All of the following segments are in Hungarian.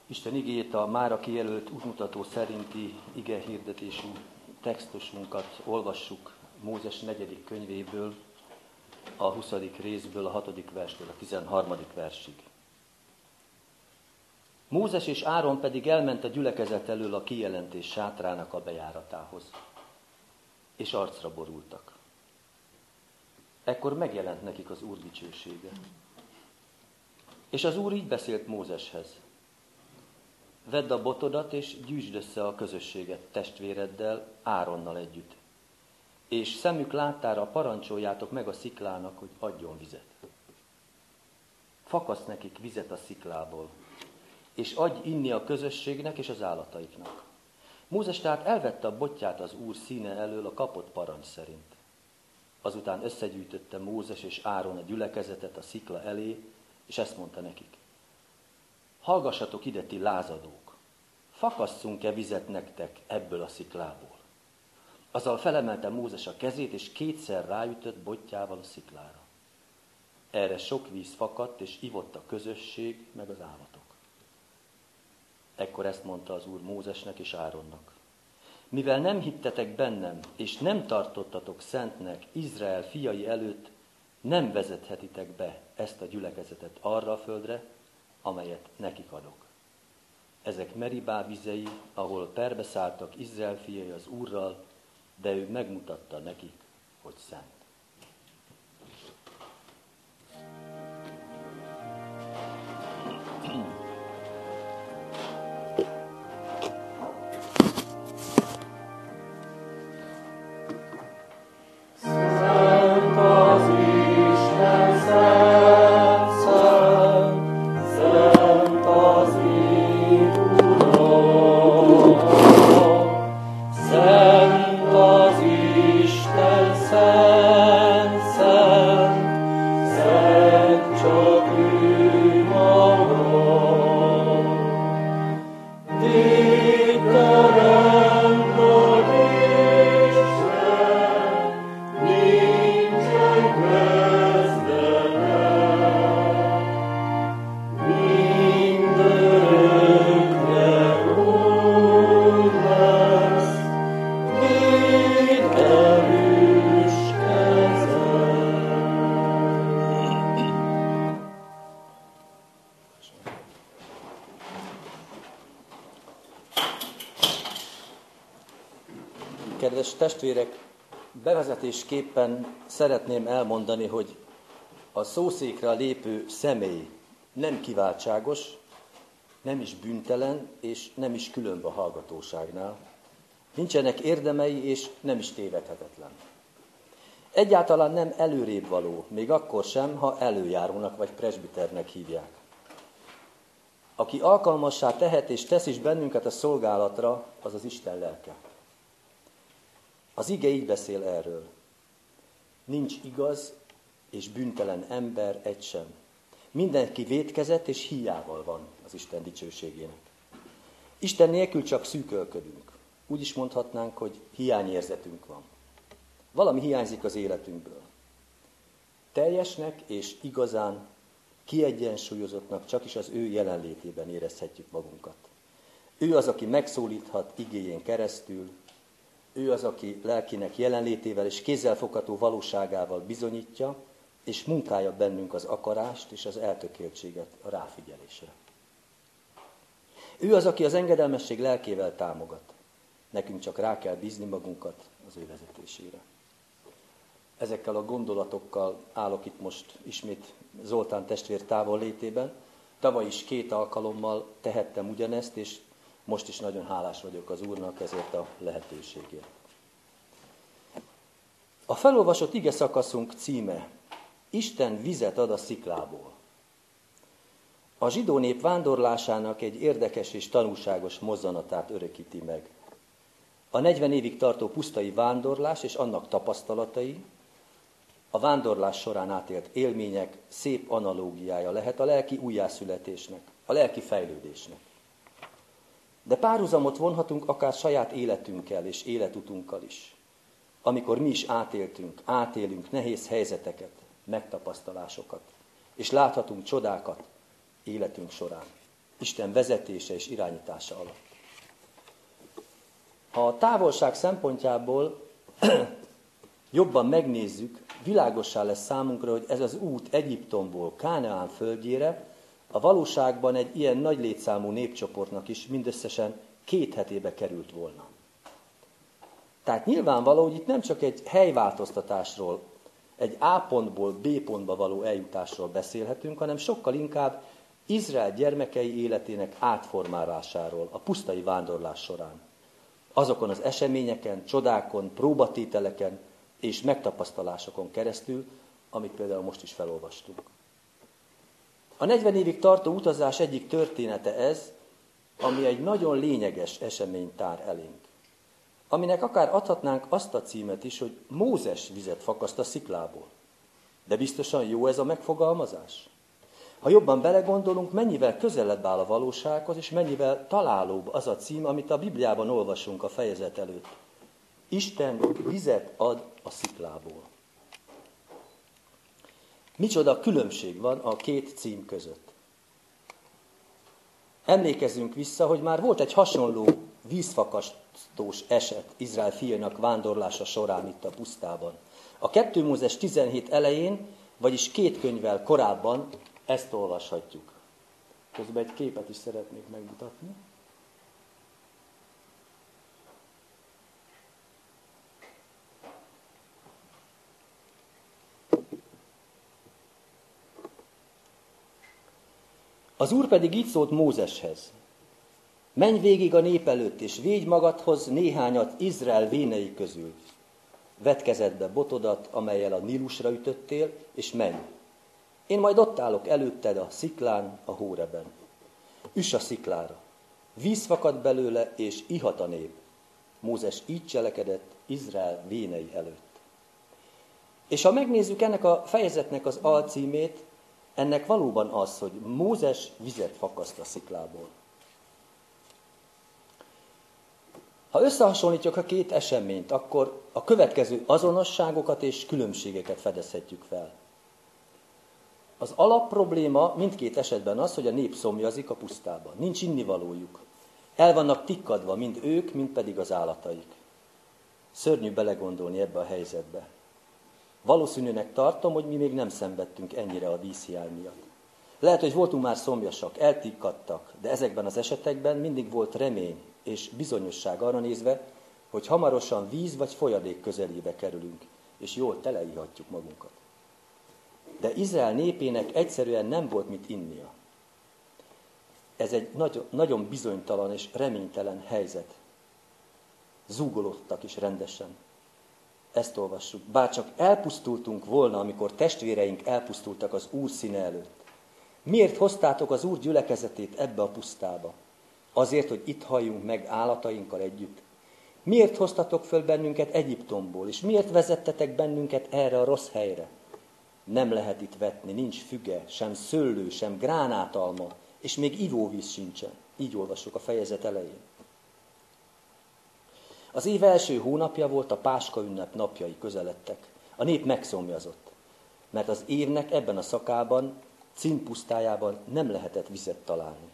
Isten igéjét a mára kijelölt útmutató szerinti igehirdetésű textusunkat olvassuk Mózes 4. könyvéből, a 20. részből, a 6. verstől a 13. versig. Mózes és Áron pedig elment a gyülekezet elől a kijelentés sátrának a bejáratához, és arcra borultak. Ekkor megjelent nekik az Úr dicsősége. És az Úr így beszélt Mózeshez: vedd a botodat, és gyűjtsd össze a közösséget testvéreddel, Áronnal együtt. És szemük láttára parancsoljátok meg a sziklának, hogy adjon vizet. Fakasz nekik vizet a sziklából, és adj inni a közösségnek és az állataiknak. Mózes tehát elvette a botját az Úr színe elől a kapott parancs szerint. Azután összegyűjtötte Mózes és Áron a gyülekezetet a szikla elé, és ezt mondta nekik: hallgassatok ide, ti lázadók, fakasszunk-e vizet nektek ebből a sziklából? Azzal felemelte Mózes a kezét, és kétszer ráütött botjával a sziklára. Erre sok víz fakadt, és ivott a közösség, meg az állatok. Ekkor ezt mondta az Úr Mózesnek és Áronnak: mivel nem hittetek bennem, és nem tartottatok szentnek Izrael fiai előtt, nem vezethetitek be ezt a gyülekezetet arra a földre, amelyet nekik adok. Ezek Meribá vizei, ahol perbeszálltak Izrael fiai az Úrral, de ő megmutatta nekik, hogy szent. Kedves testvérek, bevezetésképpen szeretném elmondani, hogy a szószékre lépő személy nem kiváltságos, nem is bűntelen, és nem is különb a hallgatóságnál. Nincsenek érdemei, és nem is tévedhetetlen. Egyáltalán nem előrébb való, még akkor sem, ha előjárónak vagy presbiternek hívják. Aki alkalmassá tehet és tesz is bennünket a szolgálatra, az az Isten lelke. Az ige így beszél erről: nincs igaz és bűntelen ember egy sem. Mindenki vétkezett és híjával van az Isten dicsőségének. Isten nélkül csak szűkölködünk. Úgy is mondhatnánk, hogy hiányérzetünk van. Valami hiányzik az életünkből. Teljesnek és igazán kiegyensúlyozottnak csak is az ő jelenlétében érezhetjük magunkat. Ő az, aki megszólíthat igéjén keresztül. Ő az, aki lelkének jelenlétével és kézzelfogható valóságával bizonyítja, és munkálja bennünk az akarást és az eltökéltséget a ráfigyelésre. Ő az, aki az engedelmesség lelkével támogat. Nekünk csak rá kell bízni magunkat az ő vezetésére. Ezekkel a gondolatokkal állok itt most ismét Zoltán testvér távollétében. Tavaly is 2 alkalommal tehettem ugyanezt, és most is nagyon hálás vagyok az Úrnak ezért a lehetőségért. A felolvasott ige szakaszunk címe: Isten vizet ad a sziklából. A zsidó nép vándorlásának egy érdekes és tanulságos mozzanatát örökíti meg. A 40 évig tartó pusztai vándorlás és annak tapasztalatai, a vándorlás során átélt élmények szép analógiája lehet a lelki újjászületésnek, a lelki fejlődésnek. De párhuzamot vonhatunk akár saját életünkkel és életutunkkal is, amikor mi is átélünk nehéz helyzeteket, megtapasztalásokat, és láthatunk csodákat életünk során. Isten vezetése és irányítása alatt. Ha a távolság szempontjából jobban megnézzük, világossá lesz számunkra, hogy ez az út Egyiptomból Kánaán földjére a valóságban egy ilyen nagy létszámú népcsoportnak is mindösszesen 2 hetébe került volna. Tehát nyilvánvaló, hogy itt nem csak egy helyváltoztatásról, egy A pontból B pontba való eljutásról beszélhetünk, hanem sokkal inkább Izrael gyermekei életének átformálásáról a pusztai vándorlás során. Azokon az eseményeken, csodákon, próbatételeken és megtapasztalásokon keresztül, amit például most is felolvastunk. A 40 évig tartó utazás egyik története ez, ami egy nagyon lényeges eseményt tár elénk. Aminek akár adhatnánk azt a címet is, hogy Mózes vizet fakaszt a sziklából. De biztosan jó ez a megfogalmazás? Ha jobban belegondolunk, mennyivel közelebb áll a valósághoz, és mennyivel találóbb az a cím, amit a Bibliában olvasunk a fejezet előtt. Isten vizet ad a sziklából. Micsoda különbség van a 2 cím között. Emlékezzünk vissza, hogy már volt egy hasonló vízfakasztós eset Izrael fiainak vándorlása során itt a pusztában. A 2 Mózes 17 elején, vagyis 2 könyvvel korábban ezt olvashatjuk. Közben egy képet is szeretnék megmutatni. Az Úr pedig így szólt Mózeshez: menj végig a nép előtt, és védj magadhoz néhányat Izrael vénei közül. Vedd kezedbe botodat, amellyel a Nílusra ütöttél, és menj. Én majd ott állok előtted a sziklán, a Hóreben. Üss a sziklára. Víz fakad belőle, és ihat a nép. Mózes így cselekedett Izrael vénei előtt. És ha megnézzük ennek a fejezetnek az alcímét, ennek valóban az, hogy Mózes vizet fakaszt a sziklából. Ha összehasonlítjuk a 2 eseményt, akkor a következő azonosságokat és különbségeket fedezhetjük fel. Az alapprobléma mindkét esetben az, hogy a nép szomjazik a pusztában. Nincs innivalójuk. El vannak tikkadva, mind ők, mind pedig az állataik. Szörnyű belegondolni ebbe a helyzetbe. Valószínűnek tartom, hogy mi még nem szenvedtünk ennyire a vízhiány miatt. Lehet, hogy voltunk már szomjasak, eltikkadtak, de ezekben az esetekben mindig volt remény és bizonyosság arra nézve, hogy hamarosan víz vagy folyadék közelébe kerülünk, és jól teleihatjuk magunkat. De Izrael népének egyszerűen nem volt mit innia. Ez egy nagyon bizonytalan és reménytelen helyzet. Zúgolódtak is rendesen. Ezt olvassuk. Bárcsak elpusztultunk volna, amikor testvéreink elpusztultak az Úr színe előtt. Miért hoztátok az Úr gyülekezetét ebbe a pusztába? Azért, hogy itt halljunk meg állatainkkal együtt. Miért hoztatok föl bennünket Egyiptomból, és miért vezettetek bennünket erre a rossz helyre? Nem lehet itt vetni, nincs füge, sem szőlő, sem gránátalma, és még ivóvíz sincsen. Így olvassuk a fejezet elején. Az év első hónapja volt, a Páska ünnep napjai közeledtek. A nép megszomjazott, mert az évnek ebben a szakában, Cin pusztájában nem lehetett vizet találni.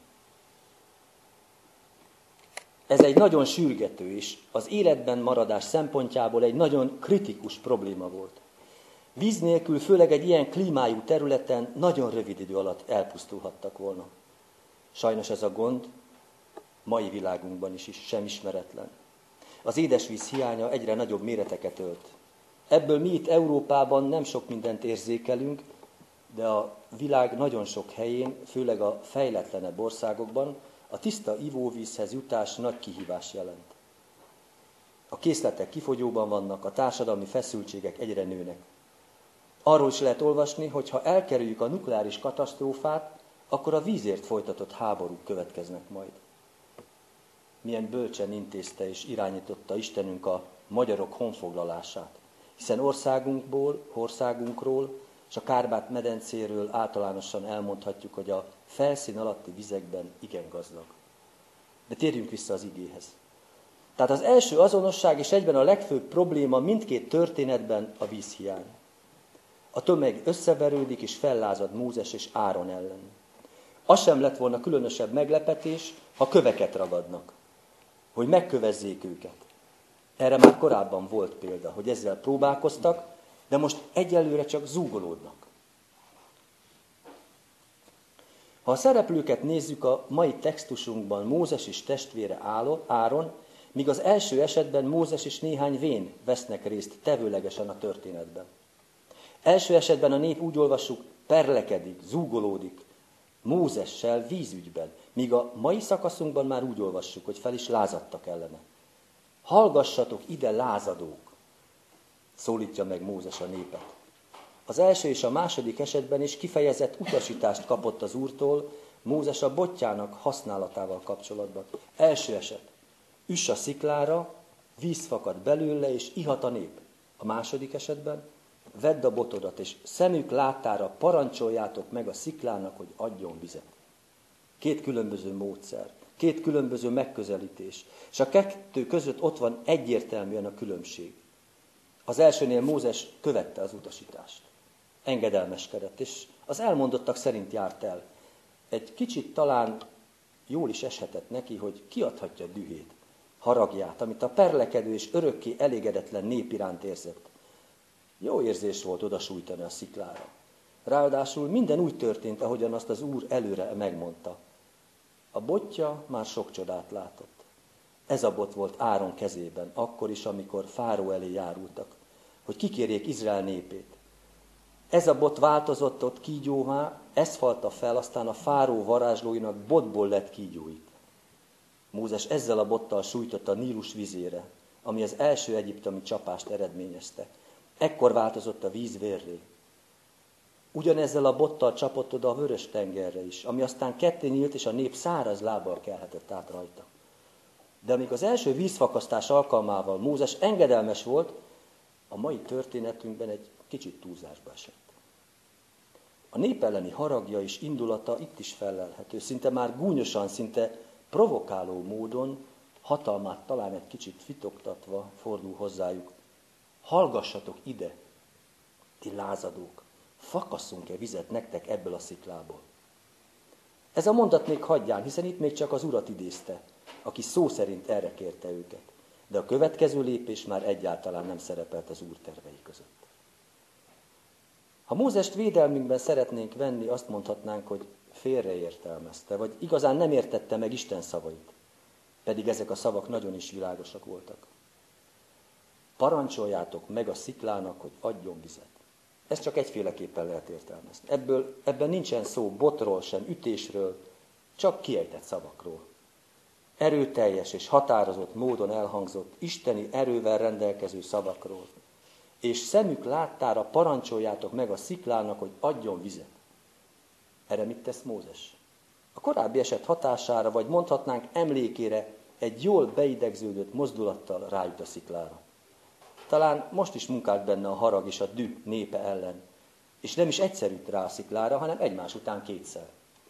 Ez egy nagyon sürgető és az életben maradás szempontjából egy nagyon kritikus probléma volt. Víz nélkül, főleg egy ilyen klímájú területen nagyon rövid idő alatt elpusztulhattak volna. Sajnos ez a gond mai világunkban is sem ismeretlen. Az édesvíz hiánya egyre nagyobb méreteket ölt. Ebből mi itt Európában nem sok mindent érzékelünk, de a világ nagyon sok helyén, főleg a fejletlenebb országokban a tiszta ivóvízhez jutás nagy kihívás jelent. A készletek kifogyóban vannak, a társadalmi feszültségek egyre nőnek. Arról is lehet olvasni, hogy ha elkerüljük a nukleáris katasztrófát, akkor a vízért folytatott háborúk következnek majd. Milyen bölcsen intézte és irányította Istenünk a magyarok honfoglalását, hiszen országunkról és a Kárpát-medencéről általánosan elmondhatjuk, hogy a felszín alatti vizekben igen gazdag. De térjünk vissza az igéhez. Tehát az első azonosság és egyben a legfőbb probléma mindkét történetben a vízhiány. A tömeg összeverődik és fellázad Mózes és Áron ellen. Az sem lett volna különösebb meglepetés, ha köveket ragadnak, hogy megkövezzék őket. Erre már korábban volt példa, hogy ezzel próbálkoztak, de most egyelőre csak zúgolódnak. Ha a szereplőket nézzük a mai textusunkban, Mózes és testvére Áron, míg az első esetben Mózes és néhány vén vesznek részt tevőlegesen a történetben. Első esetben a nép, úgy olvassuk, perlekedik, zúgolódik Mózessel vízügyben, míg a mai szakaszunkban már úgy olvassuk, hogy fel is lázadtak ellene. Hallgassatok ide, lázadók, szólítja meg Mózes a népet. Az első és a második esetben is kifejezett utasítást kapott az Úrtól Mózes a botjának használatával kapcsolatban. Első eset. Üss a sziklára, víz fakad belőle, és ihat a nép. A második esetben vedd a botodat, és szemük láttára parancsoljátok meg a sziklának, hogy adjon vizet. Két különböző módszer, két különböző megközelítés, és a kettő között ott van egyértelműen a különbség. Az elsőnél Mózes követte az utasítást. Engedelmeskedett, és az elmondottak szerint járt el. Egy kicsit talán jól is eshetett neki, hogy kiadhatja dühét, haragját, amit a perlekedő és örökké elégedetlen nép iránt érzett. Jó érzés volt odasújtani a sziklára. Ráadásul minden úgy történt, ahogyan azt az Úr előre megmondta. A botja már sok csodát látott. Ez a bot volt Áron kezében, akkor is, amikor Fáró elé járultak, hogy kikérjék Izrael népét. Ez a bot változott ott kígyóvá, ez falta fel, aztán a Fáró varázslóinak botból lett kígyóik. Mózes ezzel a bottal sújtotta a Nílus vizére, ami az első egyiptomi csapást eredményezte. Ekkor változott a víz vérré. Ugyanezzel a bottal csapott oda a Vörös-tengerre is, ami aztán ketté nyílt, és a nép száraz lábbal kelhetett át rajta. De amíg az első vízfakasztás alkalmával Mózes engedelmes volt, a mai történetünkben egy kicsit túlzásba esett. A nép elleni haragja és indulata itt is fellelhető, szinte már gúnyosan, szinte provokáló módon, hatalmát talán egy kicsit fitoktatva fordul hozzájuk. Hallgassatok ide, ti lázadók, fakasszunk-e vizet nektek ebből a sziklából? Ez a mondat még hagyján, hiszen itt még csak az Urat idézte, aki szó szerint erre kérte őket. De a következő lépés már egyáltalán nem szerepelt az Úr tervei között. Ha Mózest védelmünkben szeretnénk venni, azt mondhatnánk, hogy félreértelmezte, vagy igazán nem értette meg Isten szavait. Pedig ezek a szavak nagyon is világosak voltak. Parancsoljátok meg a sziklának, hogy adjon vizet. Ezt csak egyféleképpen lehet értelmezni. Ebben nincsen szó botról sem, ütésről, csak kiejtett szavakról. Erőteljes és határozott módon elhangzott, isteni erővel rendelkező szavakról. És szemük láttára parancsoljátok meg a sziklának, hogy adjon vizet. Erre mit tesz Mózes? A korábbi eset hatására, vagy mondhatnánk emlékére egy jól beidegződött mozdulattal rájut a sziklára. Talán most is munkált benne a harag és a düh népe ellen, és nem is egyszer üt rá a sziklára, hanem egymás után kétszer.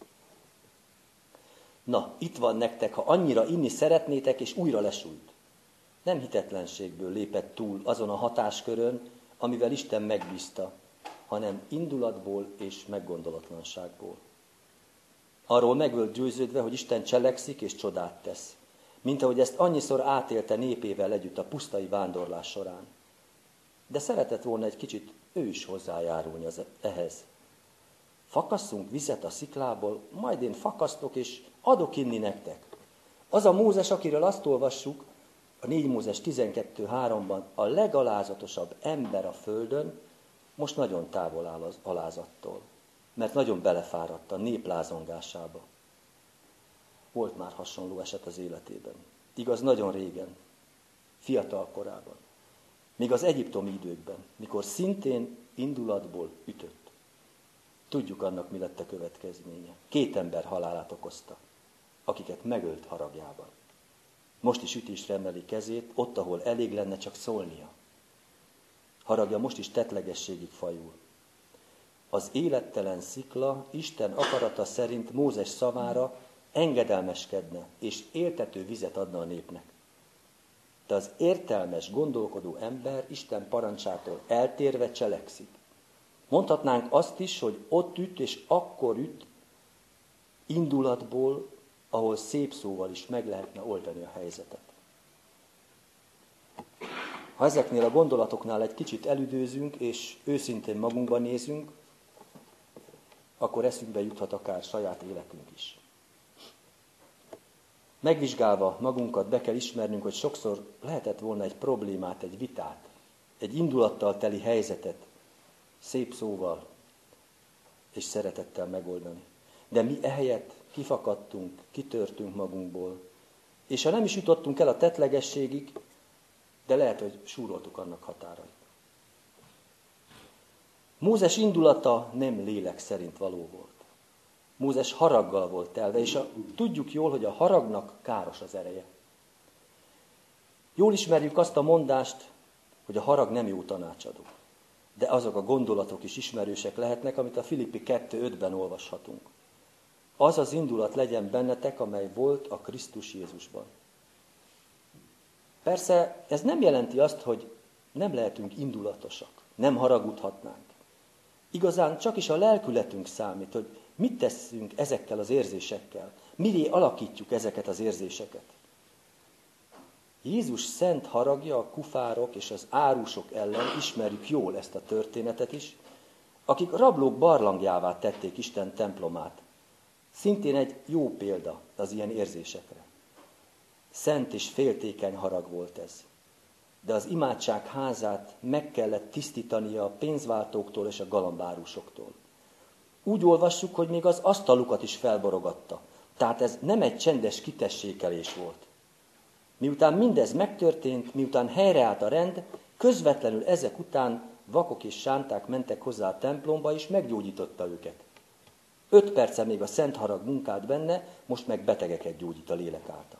Na, itt van nektek, ha annyira inni szeretnétek, és újra lesújt. Nem hitetlenségből lépett túl azon a hatáskörön, amivel Isten megbízta, hanem indulatból és meggondolatlanságból. Arról meg volt győződve, hogy Isten cselekszik és csodát tesz, mint ahogy ezt annyiszor átélte népével együtt a pusztai vándorlás során. De szeretett volna egy kicsit ő is hozzájárulni ehhez. Fakasszunk vizet a sziklából, majd én fakasztok, és adok inni nektek. Az a Mózes, akiről azt olvassuk, a 4 Mózes 12.3-ban a legalázatosabb ember a földön, most nagyon távol áll az alázattól, mert nagyon belefáradt a nép lázongásába. Volt már hasonló eset az életében. Igaz, nagyon régen, fiatal korában. Még az egyiptomi időkben, mikor szintén indulatból ütött. Tudjuk annak, mi lett a következménye. 2 ember halálát okozta, akiket megölt haragjában. Most is ütésre emeli kezét, ott, ahol elég lenne csak szólnia. Haragja most is tettlegességig fajul. Az élettelen szikla Isten akarata szerint Mózes szavára engedelmeskedne, és éltető vizet adna a népnek. De az értelmes, gondolkodó ember Isten parancsától eltérve cselekszik. Mondhatnánk azt is, hogy ott üt és akkor üt, indulatból, ahol szép szóval is meg lehetne oldani a helyzetet. Ha ezeknél a gondolatoknál egy kicsit elüdőzünk, és őszintén magunkban nézünk, akkor eszünkbe juthat akár saját életünk is. Megvizsgálva magunkat be kell ismernünk, hogy sokszor lehetett volna egy problémát, egy vitát, egy indulattal teli helyzetet szép szóval és szeretettel megoldani. De mi ehelyett kifakadtunk, kitörtünk magunkból, és ha nem is jutottunk el a tettlegességig, de lehet, hogy súroltuk annak határait. Mózes indulata nem lélek szerint való volt. Mózes haraggal volt telve, és tudjuk jól, hogy a haragnak káros az ereje. Jól ismerjük azt a mondást, hogy a harag nem jó tanácsadó. De azok a gondolatok is ismerősek lehetnek, amit a Filippi 2:5-ben olvashatunk. Az az indulat legyen bennetek, amely volt a Krisztus Jézusban. Persze ez nem jelenti azt, hogy nem lehetünk indulatosak, nem haragudhatnánk. Igazán csak is a lelkületünk számít, hogy mit teszünk ezekkel az érzésekkel, miré alakítjuk ezeket az érzéseket. Jézus szent haragja a kufárok és az árusok ellen, ismerjük jól ezt a történetet is, akik rablók barlangjává tették Isten templomát. Szintén egy jó példa az ilyen érzésekre. Szent és féltékeny harag volt ez. De az imádság házát meg kellett tisztítania a pénzváltóktól és a galambárusoktól. Úgy olvassuk, hogy még az asztalukat is felborogatta. Tehát ez nem egy csendes kitessékelés volt. Miután mindez megtörtént, miután helyreállt a rend, közvetlenül ezek után vakok és sánták mentek hozzá a templomba, és meggyógyította őket. 5 perce még a szent harag munkált benne, most meg betegeket gyógyít a lélek által.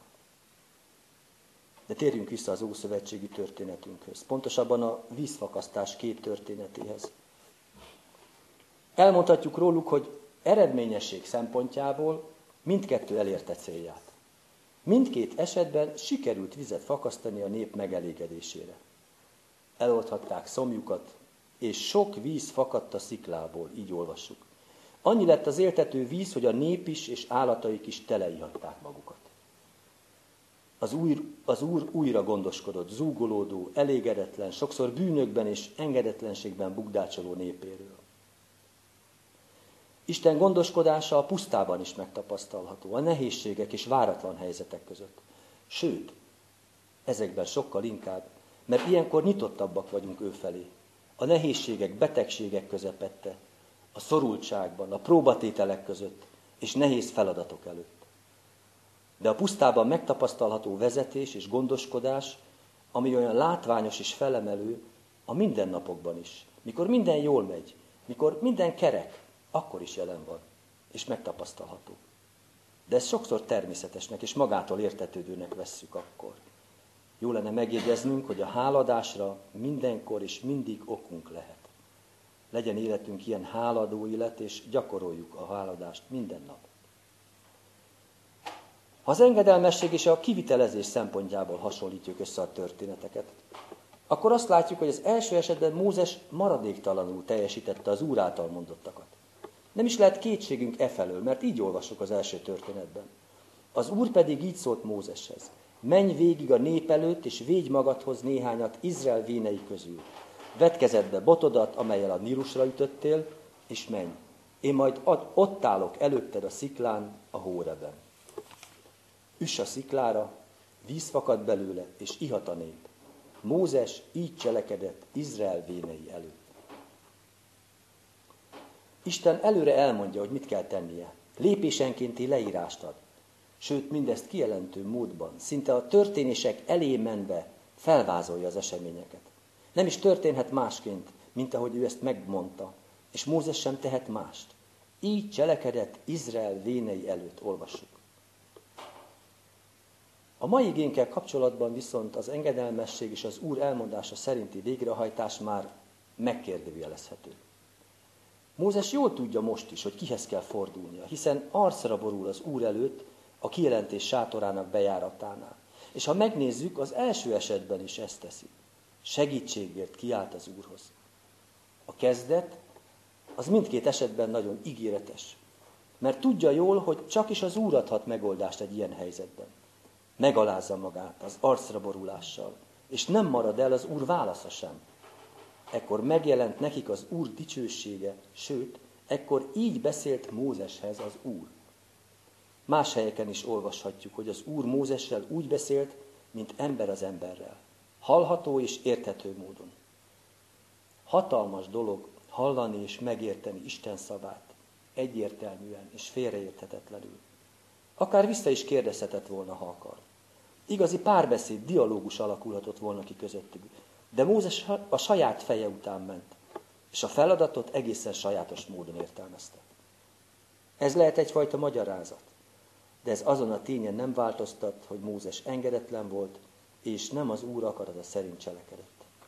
De térjünk vissza az ószövetségi történetünkhöz, pontosabban a vízfakasztás 2 történetéhez. Elmondhatjuk róluk, hogy eredményesség szempontjából mindkettő elérte célját. Mindkét esetben sikerült vizet fakasztani a nép megelégedésére. Eloldhatták szomjukat, és sok víz fakadt a sziklából, így olvassuk. Annyi lett az éltető víz, hogy a nép is és állataik is teleihatták magukat. Az Úr újra gondoskodott, zúgolódó, elégedetlen, sokszor bűnökben és engedetlenségben bukdácsoló népéről. Isten gondoskodása a pusztában is megtapasztalható, a nehézségek és váratlan helyzetek között. Sőt, ezekben sokkal inkább, mert ilyenkor nyitottabbak vagyunk ő felé. A nehézségek, betegségek közepette, a szorultságban, a próbatételek között és nehéz feladatok előtt. De a pusztában megtapasztalható vezetés és gondoskodás, ami olyan látványos és felemelő, a mindennapokban is. Mikor minden jól megy, mikor minden kerek, akkor is jelen van, és megtapasztalható. De ezt sokszor természetesnek és magától értetődőnek vesszük akkor. Jó lenne megjegyeznünk, hogy a háladásra mindenkor és mindig okunk lehet. Legyen életünk ilyen háladó élet, és gyakoroljuk a háladást minden nap. Ha az engedelmesség és a kivitelezés szempontjából hasonlítjuk össze a történeteket, akkor azt látjuk, hogy az első esetben Mózes maradéktalanul teljesítette az Úr által mondottakat. Nem is lehet kétségünk efelől, mert így olvassuk az első történetben. Az Úr pedig így szólt Mózeshez: menj végig a nép előtt, és védj magadhoz néhányat Izrael vénei közül. Vedd kezedbe botodat, amellyel a Nílusra ütöttél, és menj. Én majd ott állok előtted a sziklán, a Hóreben. Üss a sziklára, víz fakad belőle, és ihat a nép. Mózes így cselekedett Izrael vénei előtt. Isten előre elmondja, hogy mit kell tennie. Lépésenkénti leírást ad. Sőt, mindezt kijelentő módban, szinte a történések elé menve felvázolja az eseményeket. Nem is történhet másként, mint ahogy ő ezt megmondta, és Mózes sem tehet mást. Így cselekedett Izrael vénei előtt, olvassuk. A mai igénkkel kapcsolatban viszont az engedelmesség és az Úr elmondása szerinti végrehajtás már megkérdőjelezhető. Mózes jól tudja most is, hogy kihez kell fordulnia, hiszen arcra borul az Úr előtt a kijelentés sátorának bejáratánál. És ha megnézzük, az első esetben is ezt teszi. Segítségért kiált az Úrhoz. A kezdet az mindkét esetben nagyon ígéretes. mert tudja jól, hogy csak is az Úr adhat megoldást egy ilyen helyzetben. Megalázza magát az arcra borulással, és nem marad el az Úr válasza sem. Ekkor megjelent nekik az Úr dicsősége, sőt, ekkor így beszélt Mózeshez az Úr. Más helyeken is olvashatjuk, hogy az Úr Mózessel úgy beszélt, mint ember az emberrel. Hallható és érthető módon. Hatalmas dolog hallani és megérteni Isten szavát, egyértelműen és félreérthetetlenül. Akár vissza is kérdezhetett volna, ha akar. Igazi párbeszéd, dialógus alakulhatott volna ki közöttük. De Mózes a saját feje után ment, és a feladatot egészen sajátos módon értelmezte. Ez lehet egyfajta magyarázat, de ez azon a tényen nem változtat, hogy Mózes engedetlen volt, és nem az Úr akarata szerint cselekedett.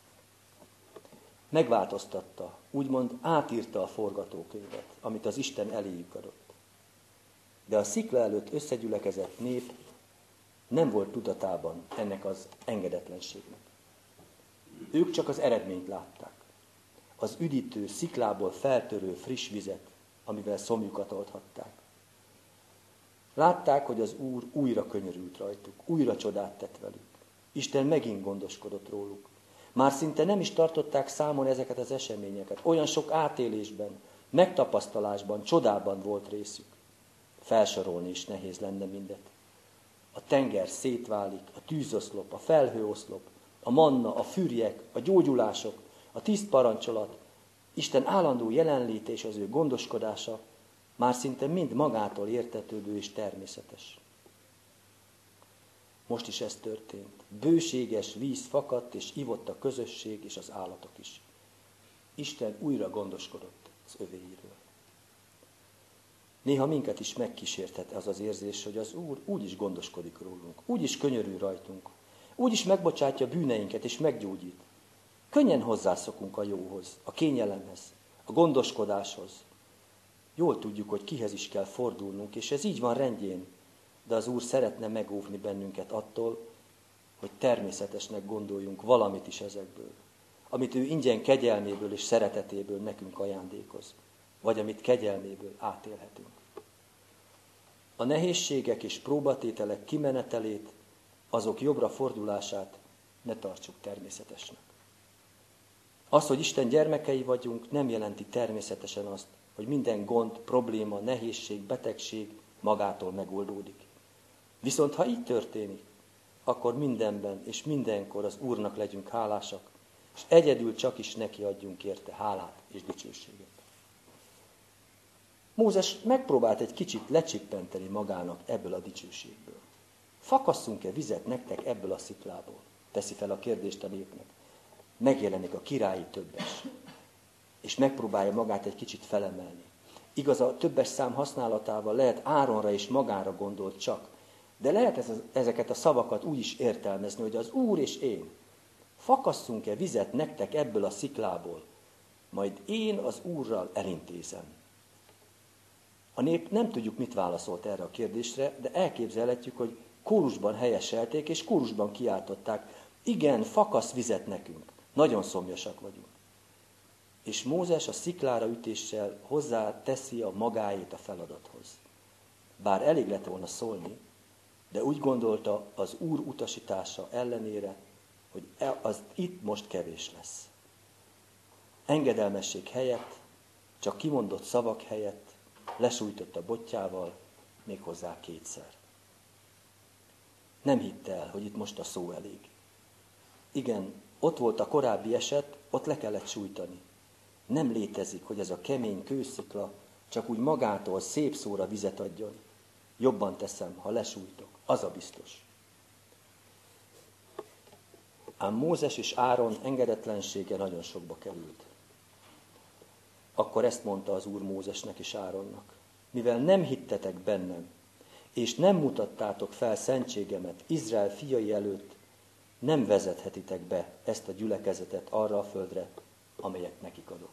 Megváltoztatta, úgymond átírta a forgatókönyvet, amit az Isten eléjük adott. De a szikla előtt összegyülekezett nép nem volt tudatában ennek az engedetlenségnek. Ők csak az eredményt látták. Az üdítő, sziklából feltörő friss vizet, amivel szomjukat oldhatták. Látták, hogy az Úr újra könyörült rajtuk, újra csodát tett velük. Isten megint gondoskodott róluk. Már szinte nem is tartották számon ezeket az eseményeket. Olyan sok átélésben, megtapasztalásban, csodában volt részük. Felsorolni is nehéz lenne mindet. A tenger szétválik, a tűzoszlop, a felhőoszlop, a manna, a fürjek, a gyógyulások, a 10 parancsolat, Isten állandó jelenléte és az ő gondoskodása már szinte mind magától értetődő és természetes. Most is ez történt. Bőséges víz fakadt és ivott a közösség és az állatok is. Isten újra gondoskodott az övéiről. Néha minket is megkísérthet az az érzés, hogy az Úr úgy is gondoskodik rólunk, úgy is könyörül rajtunk, úgy is megbocsátja bűneinket és meggyógyít. Könnyen hozzászokunk a jóhoz, a kényelemhez, a gondoskodáshoz. Jól tudjuk, hogy kihez is kell fordulnunk, és ez így van rendjén, de az Úr szeretne megóvni bennünket attól, hogy természetesnek gondoljunk valamit is ezekből, amit ő ingyen kegyelméből és szeretetéből nekünk ajándékoz, vagy amit kegyelméből átélhetünk. A nehézségek és próbatételek kimenetelét, azok jobbra fordulását ne tartsuk természetesnek. Az, hogy Isten gyermekei vagyunk, nem jelenti természetesen azt, hogy minden gond, probléma, nehézség, betegség magától megoldódik. Viszont ha így történik, akkor mindenben és mindenkor az Úrnak legyünk hálásak, és egyedül csak is neki adjunk érte hálát és dicsőséget. Mózes megpróbált egy kicsit lecsippenteni magának ebből a dicsőségből. Fakasszunk-e vizet nektek ebből a sziklából? Teszi fel a kérdést a népnek. Megjelenik a királyi többes, és megpróbálja magát egy kicsit felemelni. Igaz, a többes szám használatával lehet Áronra és magára gondolt csak, de lehet ezeket a szavakat úgy is értelmezni, hogy az Úr és én. Fakasszunk-e vizet nektek ebből a sziklából, majd én az Úrral elintézem. A nép nem tudjuk, mit válaszolt erre a kérdésre, de elképzelhetjük, hogy kórusban helyeselték, és kórusban kiáltották, igen, fakasz vizet nekünk, nagyon szomjasak vagyunk. És Mózes a sziklára ütéssel hozzá teszi a magáét a feladathoz. Bár elég lett volna szólni, de úgy gondolta az Úr utasítása ellenére, hogy az itt most kevés lesz. Engedelmesség helyett, csak kimondott szavak helyett lesújtott a botjával, méghozzá 2-szer. Nem hitte el, hogy itt most a szó elég. Igen, ott volt a korábbi eset, ott le kellett sújtani. Nem létezik, hogy ez a kemény kőszikla csak úgy magától szép szóra vizet adjon. Jobban teszem, ha lesújtok, az a biztos. Ám Mózes és Áron engedetlensége nagyon sokba került. Akkor ezt mondta az Úr Mózesnek és Áronnak. Mivel nem hittetek bennem, és nem mutattátok fel szentségemet Izrael fiai előtt, nem vezethetitek be ezt a gyülekezetet arra a földre, amelyet nekik adok.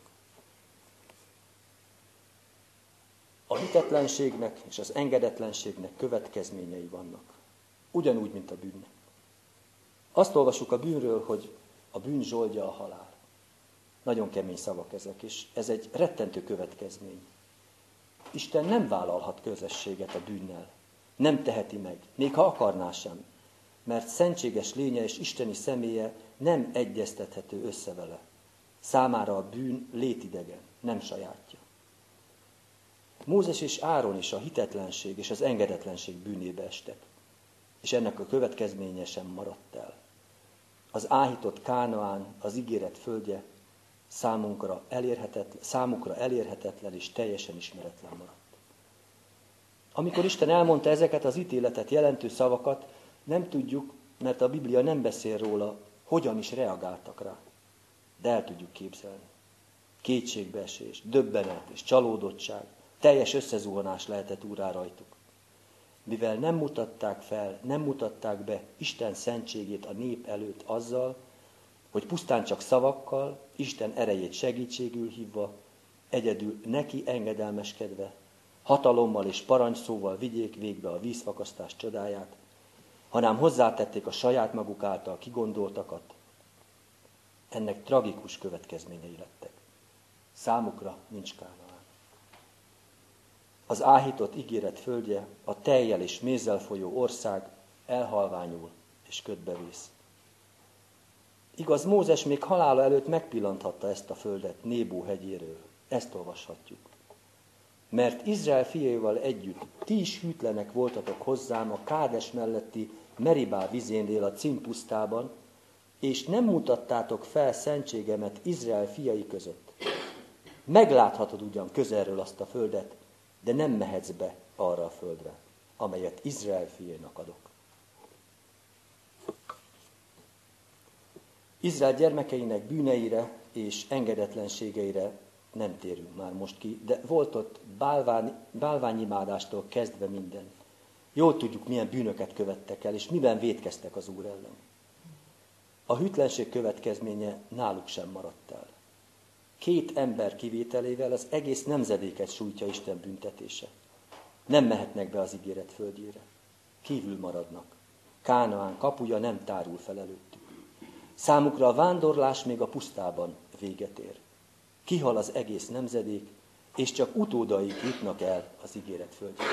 A hitetlenségnek és az engedetlenségnek következményei vannak. Ugyanúgy, mint a bűnnek. Azt olvasjuk a bűnről, hogy a bűn zsoldja a halál. Nagyon kemény szavak ezek, és ez egy rettentő következmény. Isten nem vállalhat közösséget a bűnnel. Nem teheti meg, még ha akarná sem, mert szentséges lénye és isteni személye nem egyeztethető össze vele. Számára a bűn létidegen, nem sajátja. Mózes és Áron is a hitetlenség és az engedetlenség bűnébe estek, és ennek a következménye sem maradt el. Az áhított Kánaán, az ígéret földje számukra elérhetetlen és teljesen ismeretlen maradt. Amikor Isten elmondta ezeket az ítéletet jelentő szavakat, nem tudjuk, mert a Biblia nem beszél róla, hogyan is reagáltak rá. De el tudjuk képzelni. Kétségbeesés, döbbenet és csalódottság, teljes összezuhanás lehetett úrrá rajtuk. Mivel nem mutatták be Isten szentségét a nép előtt azzal, hogy pusztán csak szavakkal, Isten erejét segítségül hívva, egyedül neki engedelmeskedve, hatalommal és parancsszóval vigyék végbe a vízfakasztás csodáját, hanem hozzátették a saját maguk által kigondoltakat. Ennek tragikus következményei lettek. Számukra nincs Kánaán. Az áhított ígéret földje, a tejjel és mézzel folyó ország elhalványul és ködbevész. Igaz, Mózes még halála előtt megpillanthatta ezt a földet Nébó hegyéről. Ezt olvashatjuk. Mert Izrael fiaival együtt ti is hűtlenek voltatok hozzám a Kádes melletti Meribá vizénél a Cin pusztában, és nem mutattátok fel szentségemet Izrael fiai között. Megláthatod ugyan közelről azt a földet, de nem mehetsz be arra a földre, amelyet Izrael fiainak adok. Izrael gyermekeinek bűneire és engedetlenségeire nem térünk már most ki, de volt ott bálványimádástól kezdve minden. Jól tudjuk, milyen bűnöket követtek el, és miben vétkeztek az Úr ellen. A hűtlenség következménye náluk sem maradt el. 2 ember kivételével az egész nemzedéket sújtja Isten büntetése. Nem mehetnek be az ígéret földjére. Kívül maradnak. Kánaán kapuja nem tárul fel előttük. Számukra a vándorlás még a pusztában véget ér. Kihal az egész nemzedék, és csak utódaik jutnak el az ígéret földjére.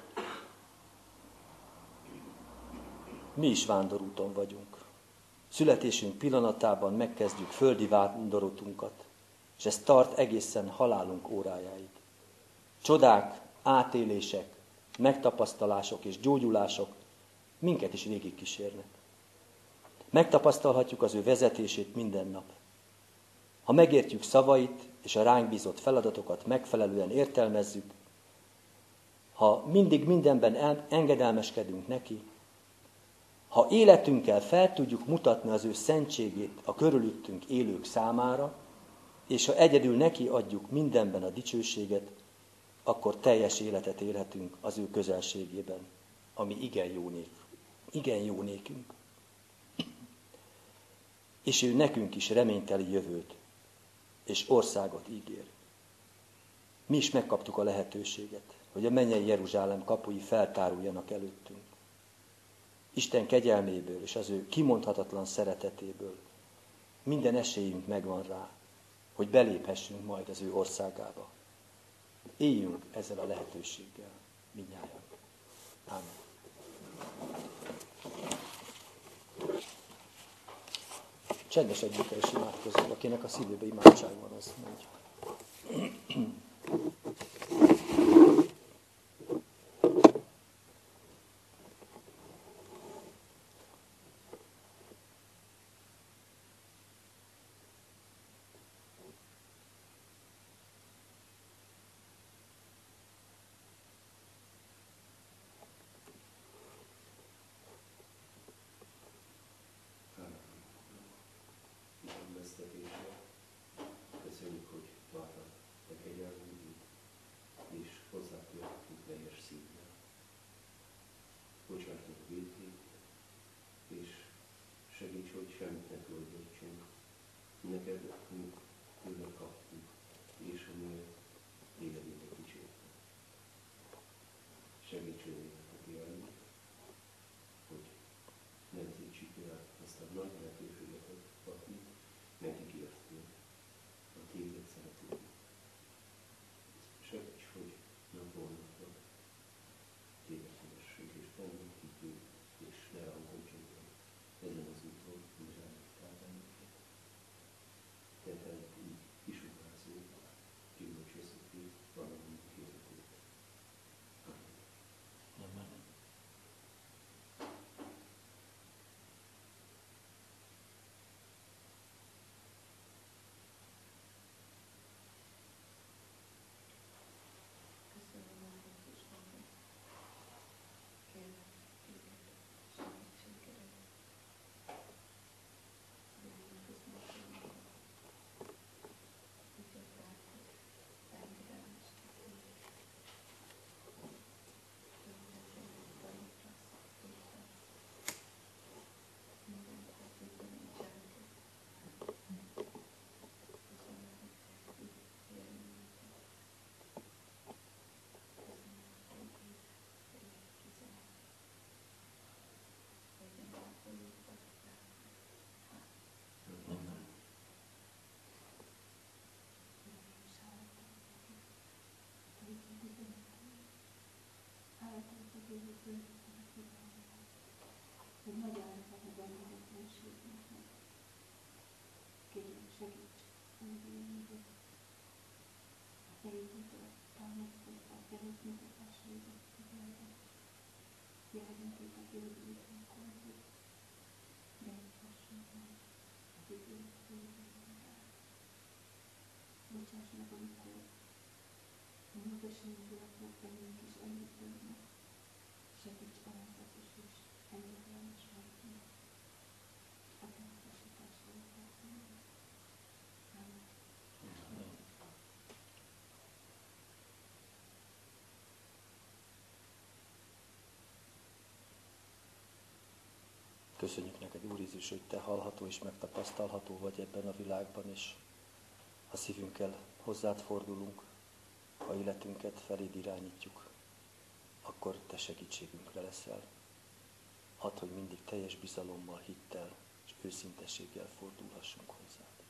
Mi is vándorúton vagyunk. Születésünk pillanatában megkezdjük földi vándorotunkat, és ez tart egészen halálunk órájáig. Csodák, átélések, megtapasztalások és gyógyulások minket is végigkísérnek. Megtapasztalhatjuk az ő vezetését minden nap. Ha megértjük szavait és a ránk bízott feladatokat megfelelően értelmezzük, ha mindig mindenben engedelmeskedünk neki, ha életünkkel fel tudjuk mutatni az ő szentségét a körülöttünk élők számára, és ha egyedül neki adjuk mindenben a dicsőséget, akkor teljes életet élhetünk az ő közelségében, ami igen jó nékünk. És ő nekünk is reményteli jövőt és országot ígér. Mi is megkaptuk a lehetőséget, hogy a mennyei Jeruzsálem kapui feltáruljanak előttünk. Isten kegyelméből és az ő kimondhatatlan szeretetéből minden esélyünk megvan rá, hogy beléphessünk majd az ő országába. Éljünk ezzel a lehetőséggel mindnyájan. Ámen. Csendesedjünk el és imádkozzunk, akinek a szívében imádság van, az mondja. Köszönjük, hogy tartad a kegyelmünket, és hozzáférhetünk teljes szívvel. Bocsátok védjét, és segíts, hogy semmit ne tulajdontsunk. Neked, amit tőle kaptunk, és amiért életének dicsértek. Segíts önnétek élni, hogy ne veszítsük el azt a nagy lehetőséget, amit megígértünk a téged szeretünk. Segíts, hogy napról hogy nagy állapot a bennedetlenségünknek. Kérlek, segíts megélni, hogy a te igédre támaszkodva, a te megmutatásaidat figyelve, gyermekeket jövőjénkon, hogy bejuttassunk meg az ígéret fölvételre. Bocsáss meg, amikor a magas indulatok bennünk is elítődnek, segíts alapotos és engedelmes maradni a te utasításaidat. Amen. Köszönjük neked, Úr Jézus, hogy te hallható és megtapasztalható vagy ebben a világban, és a szívünkkel hozzád fordulunk, ha életünket feléd irányítjuk, akkor te segítségünkre leszel. Add, hogy mindig teljes bizalommal, hittel és őszintességgel fordulhassunk hozzád.